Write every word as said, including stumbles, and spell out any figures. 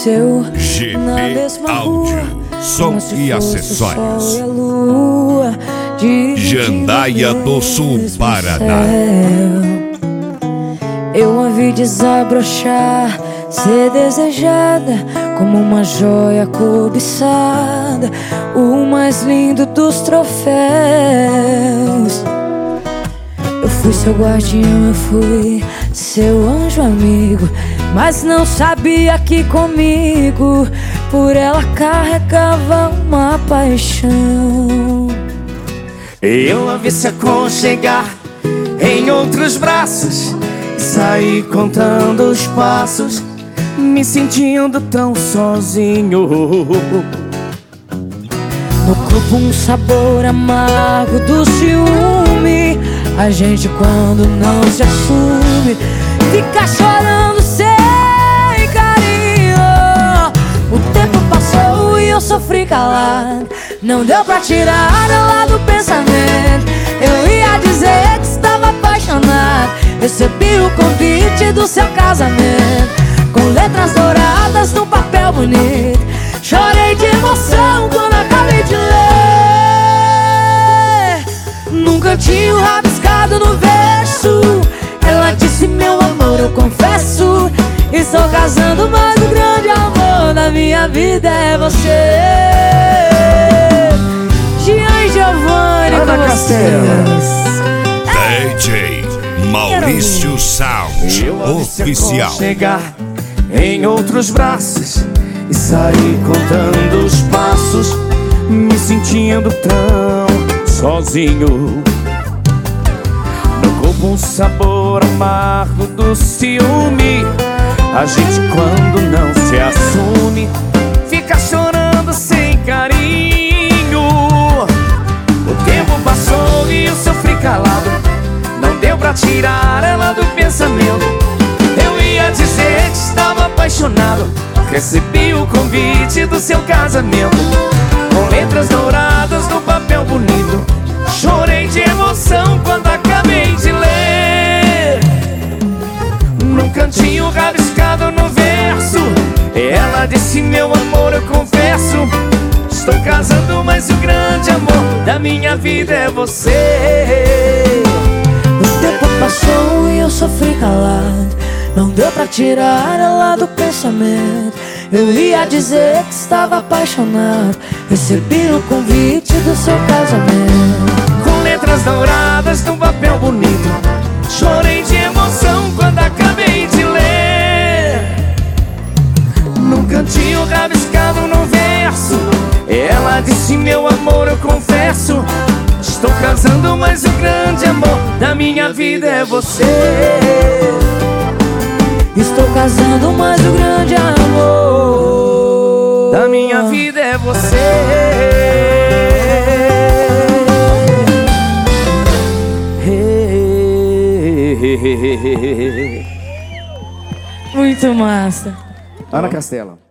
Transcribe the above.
conheceu G na P mesma Áudio, rua, som como se e fosse acessórios. o sol e a lua, Jandaia do Sul, mesmo Paraná. céu. Eu a vi desabrochar, ser desejada como uma joia cobiçada, o mais lindo dos troféus. Eu fui seu guardião, eu fui seu anjo amigo, mas não sabia que comigo por ela carregava uma paixão. Eu a vi se aconchegar em outros braços, saí contando os passos, me sentindo tão sozinho. No corpo um sabor amargo do ciúme. A gente quando não se assume fica chorando sem carinho. O tempo passou e eu sofri calado, não deu pra tirar ela do pensamento. Eu ia dizer que estava apaixonado, recebi o convite do seu casamento, com letras douradas num papel bonito. Chorei de emoção quando acabei de ler, num cantinho rabiscado no verso, ela disse: meu amor, eu confesso, estou casando, mas o grande amor da minha vida é você. Gian Giovanni Ana com Castela. vocês. D J Maurício Sound Eu a vi se Oficial. aconchegar em outros braços e saí contando os passos, me sentindo tão sozinho. No corpo um sabor amargo do ciúme. A gente quando não se assume fica chorando sem carinho. O tempo passou e eu sofri calado, não deu pra tirar ela do pensamento. Eu ia dizer que estava apaixonado, recebi o convite do seu casamento, com letras douradas no papel bonito. Chorei de emoção quando acabei de ler, num cantinho rabiscado no verso, ela disse: meu amor, eu confesso, estou casando, mas o grande amor da minha vida é você. O tempo passou e eu sofri calado, não deu pra tirar ela do pensamento. Eu ia dizer que estava apaixonado, recebi o convite do seu casamento, com letras douradas num papel bonito. Chorei de emoção quando acabei de ler, num cantinho rabiscado no verso, ela disse: meu amor, eu confesso, estou casando, mas o grande amor da minha vida é você. estou casando, mas o grande amor da minha vida é você. Muito massa. Ana Castela.